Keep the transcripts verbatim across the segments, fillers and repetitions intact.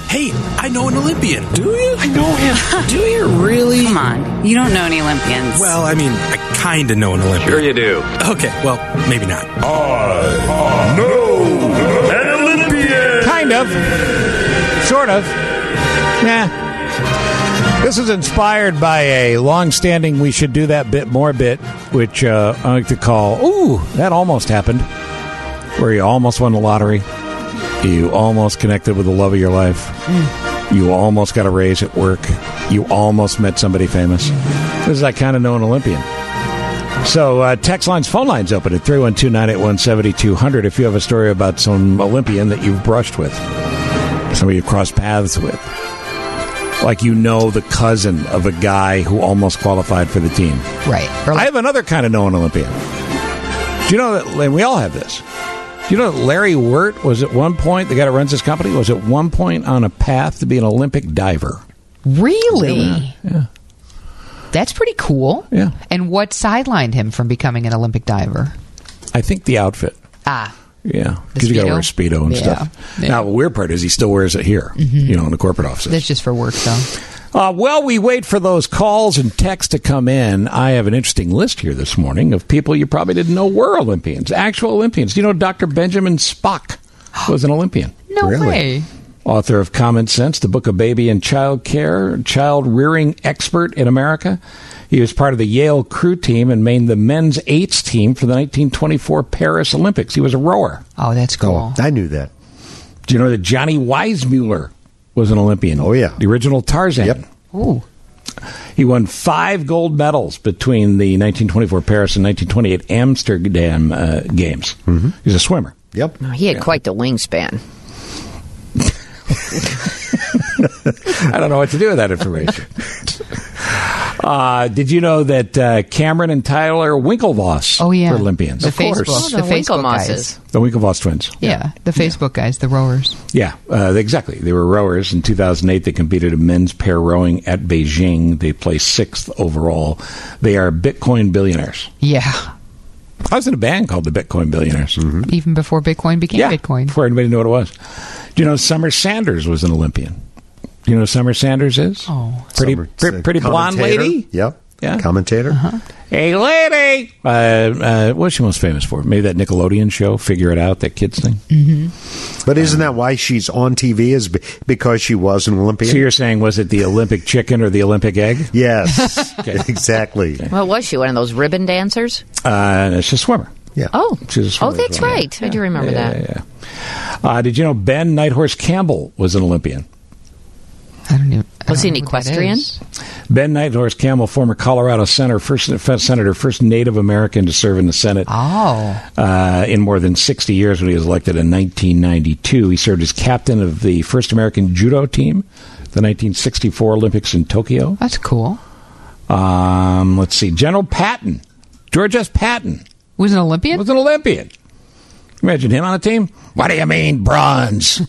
Hey, I know an Olympian. Do you? I know him. Do you really? Come on. You don't know any Olympians. Well, I mean, I kind of know an Olympian. Sure you do. Okay, well, maybe not. I know an Olympian. Kind of. Sort of. Nah. This is inspired by a long-standing We Should Do That Bit More bit, which uh, I like to call, ooh, that almost happened, where you almost won the lottery, you almost connected with the love of your life, mm. you almost got a raise at work, you almost met somebody famous. This is I kind of know an Olympian. So uh, text lines, phone lines open at three one two, nine eight one, seven two zero zero if you have a story about some Olympian that you've brushed with, somebody you crossed paths with. Like you know the cousin of a guy who almost qualified for the team. Right. I have another kind of known Olympian. Do you know that, and we all have this, do you know that Larry Wirt was at one point, the guy that runs this company, was at one point on a path to be an Olympic diver? Really? Yeah. That's pretty cool. Yeah. And what sidelined him from becoming an Olympic diver? I think the outfit. Ah. Yeah, because you got to wear a Speedo and yeah. stuff. Yeah. Now, the weird part is he still wears it here, mm-hmm. you know, in the corporate offices. That's just for work, though. Uh, while we wait for those calls and texts to come in, I have an interesting list here this morning of people you probably didn't know were Olympians, actual Olympians. Do you know Doctor Benjamin Spock was an Olympian? No really? way. Author of Common Sense, the Book of Baby and Child Care, child rearing expert in America. He was part of the Yale crew team and made the men's eights team for the nineteen twenty-four Paris Olympics. He was a rower. Oh, that's cool. Oh, I knew that. Do you know that Johnny Weissmuller was an Olympian? Oh, yeah. The original Tarzan. Yep. Ooh. He won five gold medals between the nineteen twenty-four Paris and nineteen twenty-eight Amsterdam uh, games. Mm-hmm. He's a swimmer. Yep. Oh, he had yeah. quite the wingspan. I don't know what to do with that information. Uh, did you know that uh, Cameron and Tyler Winklevoss oh, yeah. were Olympians? The of Facebook, course. Oh, the, the Facebook Winklevosses. guys. The Winklevoss twins. Yeah, yeah. the Facebook yeah. guys, the rowers. Yeah, uh, exactly. They were rowers. In two thousand eight, they competed in men's pair rowing at Beijing. They placed sixth overall. They are Bitcoin billionaires. Yeah. I was in a band called the Bitcoin Billionaires. Mm-hmm. Even before Bitcoin became yeah, Bitcoin. Before anybody knew what it was. Do you know Summer Sanders was an Olympian? Do you know who Summer Sanders is? Oh. Pretty, Summer, pretty, pretty blonde lady? Yep. Yeah. Commentator. Uh-huh. Hey, lady! Uh, uh, what's she most famous for? Maybe that Nickelodeon show, Figure It Out, that kids thing? Mm-hmm. But isn't that why she's on T V, is because she was an Olympian? So you're saying, was it the Olympic chicken or the Olympic egg? Yes. Okay. Exactly. Okay. Well, was she one of those ribbon dancers? Uh, she's a swimmer. Yeah. Oh. She's a swimmer. Oh, that's well. right. Yeah. I do remember yeah, that. Yeah, yeah. Uh, did you know Ben Nighthorse Campbell was an Olympian? I don't even. I Was don't he an know what that equestrian? is. Ben Nighthorse Campbell, former Colorado senator, first senator, first Native American to serve in the Senate. Oh. Uh, in more than sixty years when he was elected in nineteen ninety-two. He served as captain of the first American judo team, the nineteen sixty-four Olympics in Tokyo. That's cool. Um, let's see. General Patton, George S. Patton. Was an Olympian? Was an Olympian. Imagine him on a team. What do you mean, bronze?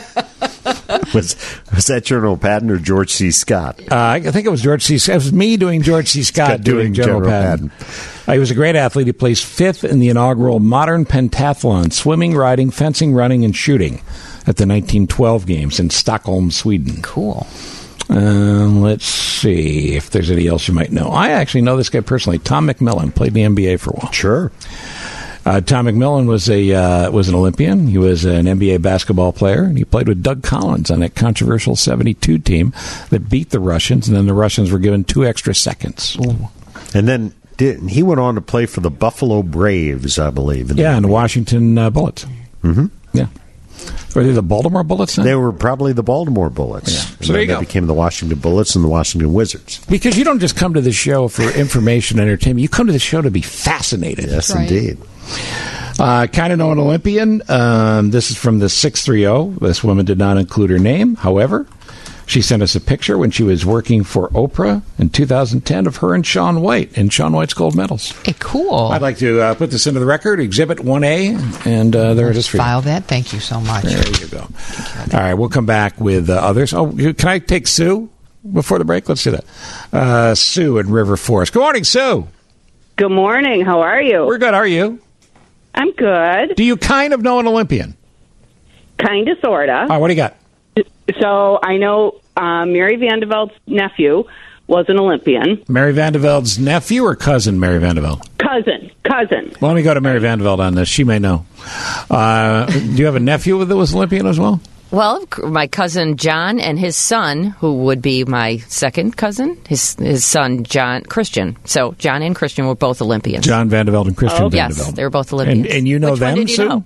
was was that General Patton or George C. Scott? Uh, I think it was George C. Scott. It was me doing George C. Scott, Scott doing, doing General, General Patton. Patton. Uh, he was a great athlete. He placed fifth in the inaugural modern pentathlon, swimming, riding, fencing, running, and shooting at the nineteen twelve games in Stockholm, Sweden. Cool. Um, let's see if there's anything else you might know. I actually know this guy personally. Tom McMillan played in the N B A for a while. Sure. Uh, Tom McMillan was a uh, was an Olympian. He was an N B A basketball player, and he played with Doug Collins on that controversial seventy-two team that beat the Russians, and then the Russians were given two extra seconds. Ooh. And then did, he went on to play for the Buffalo Braves, I believe. Yeah, and the Washington uh, Bullets. Mm-hmm. Yeah. Were they the Baltimore Bullets then? They were probably the Baltimore Bullets. Yeah. And So there you they go. became the Washington Bullets and the Washington Wizards. Because you don't just come to the show for information and entertainment. You come to the show to be fascinated. Yes, Right. indeed. Uh, kind of know an Olympian. Um, this is from the six thirty. This woman did not include her name. However, she sent us a picture when she was working for Oprah in two thousand ten of her and Shaun White in Shaun White's gold medals. Hey, cool. I'd like to uh, put this into the record, Exhibit one A, and uh, there it is for you. File that. Thank you so much. There you go. All right, we'll come back with uh, others. Oh, can I take Sue before the break? Let's do that. Uh, Sue in River Forest. Good morning, Sue. Good morning. How are you? We're good. How are you? I'm good. Do you kind of know an Olympian? Kind of, sort of. All right, what do you got? So I know uh, Mary Vandervelde's nephew was an Olympian. Mary Vandervelde's nephew or cousin, Mary Vandervelde? Cousin, cousin. Well, let me go to Mary Vandervelde on this. She may know. Uh, do you have a nephew that was Olympian as well? Well, c- my cousin John and his son, who would be my second cousin, his his son John Christian. So John and Christian were both Olympians. John Vandervelde and Christian Oh, Vandervelde. yes, they were both Olympians. And, and you know Which them, one did you Sue? know?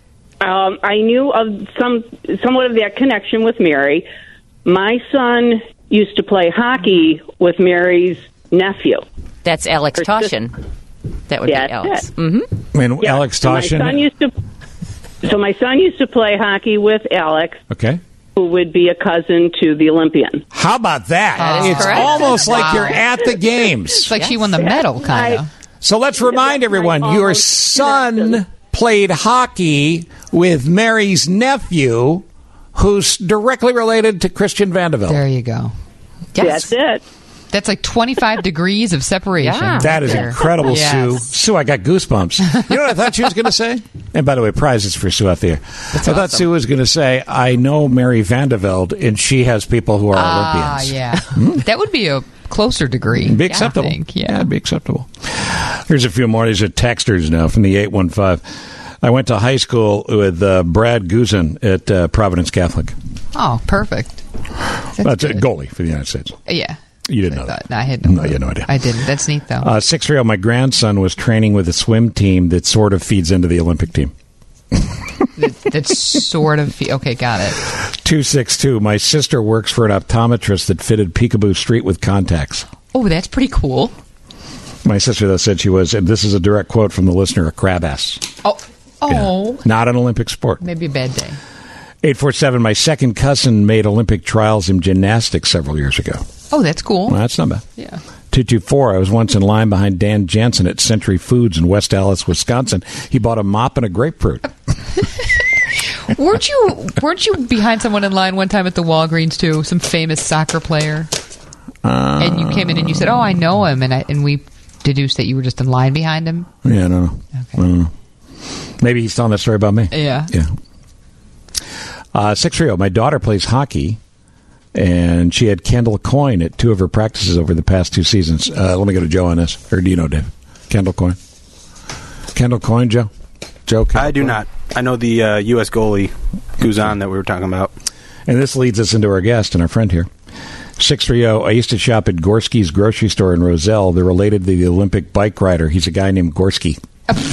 Um, I knew of some somewhat of that connection with Mary. My son used to play hockey with Mary's nephew. That's Alex Her Toshin. That would Yeah, be Alex. that's Mm-hmm. And Yeah, Alex so my Toshin. son used to. So my son used to play hockey with Alex, Okay. who would be a cousin to the Olympian. How about that? That's it's correct. almost like Wow. you're at the games. It's like she won the medal, kind of. So let's remind That's my everyone, your almost son connection. played hockey with Mary's nephew, who's directly related to Christian Vandervelde. There you go. Yes. That's it. That's like twenty-five degrees of separation. Yeah. That is There. incredible, Yes. Sue. Sue, I got goosebumps. You know what I thought she was going to say? And by the way, prizes for Sue out there. I thought Sue was going to say, I know Mary Vandervelde, and she has people who are Ah, Olympians. yeah. That would be a closer degree. Be I acceptable. think, yeah. it'd be acceptable. Here's a few more. These are texters now from the eight one five. I went to high school with uh, Brad Guzin at uh, Providence Catholic. Oh, perfect. That's a good. goalie for the United States. Yeah. You didn't I know that. thought- I had no, No, you had no idea. I didn't. That's neat, though. Uh, six three oh, my grandson was training with a swim team that sort of feeds into the Olympic team. that, that's sort of... Okay, got it. two six two, my sister works for an optometrist that fitted Peekaboo Street with contacts. Oh, that's pretty cool. My sister, though, said she was, and this is a direct quote from the listener, a crab ass. Oh, oh. Yeah. Not an Olympic sport. Maybe a bad day. eight four seven, my second cousin made Olympic trials in gymnastics several years ago. Oh, that's cool. Well, that's not bad. Yeah. two two four, I was once in line behind Dan Jensen at Century Foods in West Allis, Wisconsin. He bought a mop and a grapefruit. Weren't you weren't you behind someone in line one time at the Walgreens too? Some famous soccer player, Uh, and you came in and you said, "Oh, I know him," and I, and we deduced that you were just in line behind him. Yeah, I don't know. Okay. I don't know. Maybe he's telling that story about me. Yeah. Yeah. Uh, six three oh, my daughter plays hockey, and she had Kendall Coyne at two of her practices over the past two seasons. Uh, let me go to Joe on this. Or do you know, Dave? Kendall Coyne? Kendall Coyne, Joe? Joe Kendall I do Coyne? not. I know the uh, U S goalie Guzan that we were talking about. And this leads us into our guest and our friend here. six three oh, I used to shop at Gorski's grocery store in Roselle. They're related to the Olympic bike rider. He's a guy named Gorski.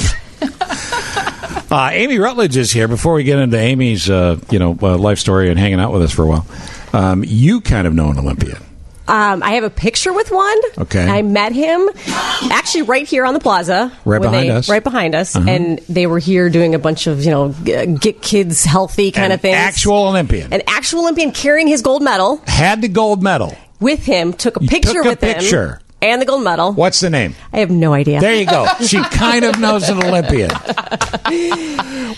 uh, Amy Rutledge is here. Before we get into Amy's uh, you know, uh, life story and hanging out with us for a while, um, you kind of know an Olympian. Um, I have a picture with one. Okay. I met him actually right here on the plaza. Right when behind they- us. Right behind us. Uh-huh. And they were here doing a bunch of, you know, g- get kids healthy kind An of things. actual Olympian. An actual Olympian carrying his gold medal Had the gold medal. with him, took a You picture took a with picture. him. And the gold medal. What's the name? I have no idea. There you go. She kind of knows an Olympian.